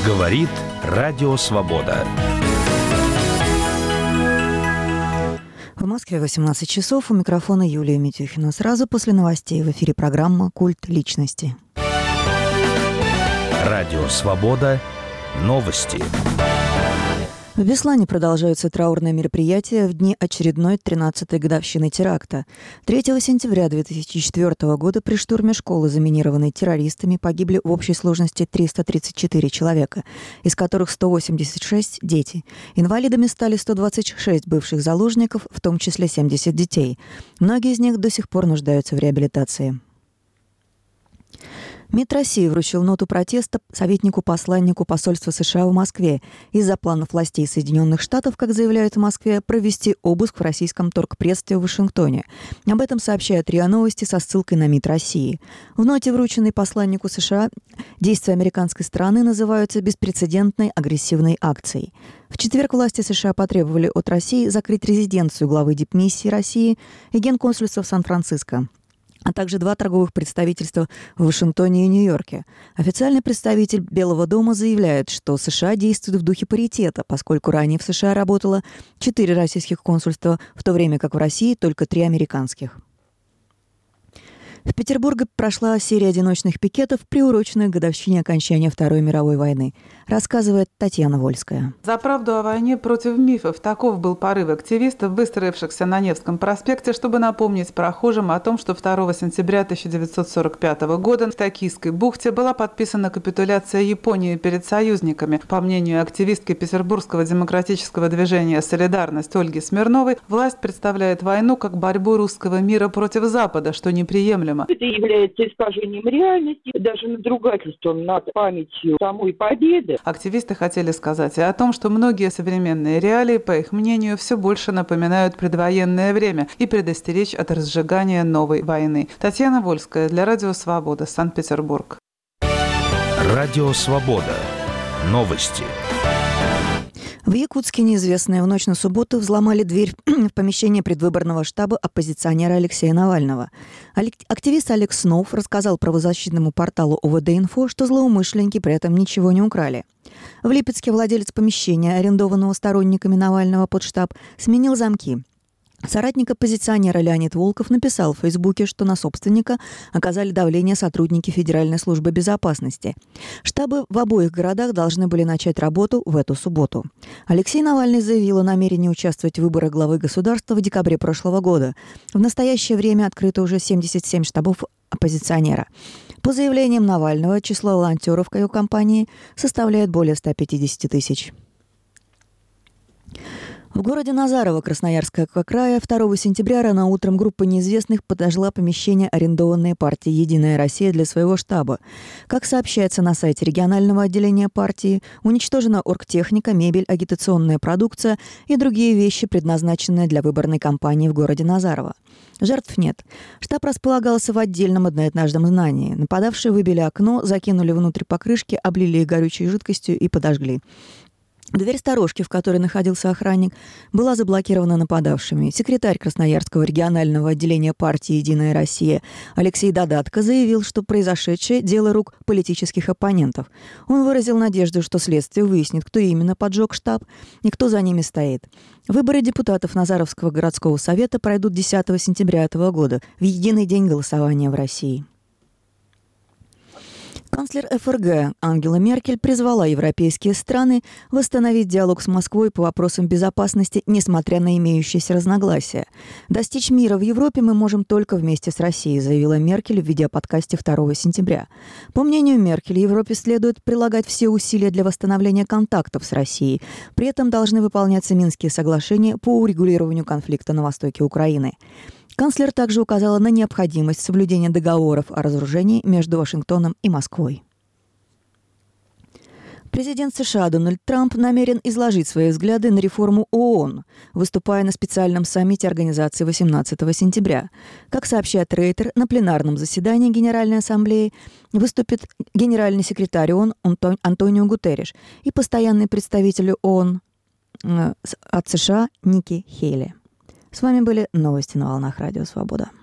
Говорит Радио Свобода. В Москве 18 часов. У микрофона Юлия Митюхина. Сразу после новостей в эфире программа «Культ личности». Радио Свобода. Новости. В Беслане продолжаются траурные мероприятия в дни очередной 13-й годовщины теракта. 3 сентября 2004 года при штурме школы, заминированной террористами, погибли в общей сложности 334 человека, из которых 186 – дети. Инвалидами стали 126 бывших заложников, в том числе 70 детей. Многие из них до сих пор нуждаются в реабилитации. МИД России вручил ноту протеста советнику-посланнику посольства США в Москве из-за планов властей Соединенных Штатов, как заявляют в Москве, провести обыск в российском торгпредстве в Вашингтоне. Об этом сообщает РИА Новости со ссылкой на МИД России. В ноте, врученной посланнику США, действия американской стороны называются беспрецедентной агрессивной акцией. В четверг власти США потребовали от России закрыть резиденцию главы дипмиссии России и генконсульства в Сан-Франциско, а также 2 торговых представительства в Вашингтоне и Нью-Йорке. Официальный представитель Белого дома заявляет, что США действуют в духе паритета, поскольку ранее в США работало 4 российских консульства, в то время как в России только 3 американских. В Петербурге прошла серия одиночных пикетов, приуроченных к годовщине окончания Второй мировой войны, рассказывает Татьяна Вольская. За правду о войне против мифов. Таков был порыв активистов, выстроившихся на Невском проспекте, чтобы напомнить прохожим о том, что 2 сентября 1945 года в Токийской бухте была подписана капитуляция Японии перед союзниками. По мнению активистки Петербургского демократического движения «Солидарность» Ольги Смирновой, власть представляет войну как борьбу русского мира против Запада, что неприемлемо. Это является искажением реальности, даже надругательством над памятью самой победы. Активисты хотели сказать и о том, что многие современные реалии, по их мнению, все больше напоминают предвоенное время и предостеречь от разжигания новой войны. Татьяна Вольская для Радио Свобода, Санкт-Петербург. Радио Свобода. Новости. В Якутске неизвестные в ночь на субботу взломали дверь в помещение предвыборного штаба оппозиционера Алексея Навального. Активист Алекс Сноуф рассказал правозащитному порталу ОВД-Инфо, что злоумышленники при этом ничего не украли. В Липецке владелец помещения, арендованного сторонниками Навального под штаб, сменил замки. Соратник оппозиционера Леонид Волков написал в Фейсбуке, что на собственника оказали давление сотрудники Федеральной службы безопасности. Штабы в обоих городах должны были начать работу в эту субботу. Алексей Навальный заявил о намерении участвовать в выборах главы государства в декабре прошлого года. В настоящее время открыто уже 77 штабов оппозиционера. По заявлениям Навального, число волонтеров его компании составляет более 150 тысяч. В городе Назарово Красноярского края 2 сентября рано утром группа неизвестных подожгла помещение, арендованное партией «Единая Россия» для своего штаба. Как сообщается на сайте регионального отделения партии, уничтожена оргтехника, мебель, агитационная продукция и другие вещи, предназначенные для выборной кампании в городе Назарово. Жертв нет. Штаб располагался в отдельном одноэтажном здании. Нападавшие выбили окно, закинули внутрь покрышки, облили их горючей жидкостью и подожгли. Дверь сторожки, в которой находился охранник, была заблокирована нападавшими. Секретарь Красноярского регионального отделения партии «Единая Россия» Алексей Додатко заявил, что произошедшее – дело рук политических оппонентов. Он выразил надежду, что следствие выяснит, кто именно поджег штаб и кто за ними стоит. Выборы депутатов Назаровского городского совета пройдут 10 сентября этого года, в единый день голосования в России. Канцлер ФРГ Ангела Меркель призвала европейские страны восстановить диалог с Москвой по вопросам безопасности, несмотря на имеющиеся разногласия. «Достичь мира в Европе мы можем только вместе с Россией», заявила Меркель в видеоподкасте 2 сентября. По мнению Меркель, Европе следует прилагать все усилия для восстановления контактов с Россией. При этом должны выполняться Минские соглашения по урегулированию конфликта на востоке Украины. Канцлер также указала на необходимость соблюдения договоров о разоружении между Вашингтоном и Москвой. Президент США Дональд Трамп намерен изложить свои взгляды на реформу ООН, выступая на специальном саммите организации 18 сентября. Как сообщает Рейтер, на пленарном заседании Генеральной Ассамблеи выступит генеральный секретарь ООН Антонио Гутерриш и постоянный представитель ООН от США Ники Хейли. С вами были новости на волнах Радио Свобода.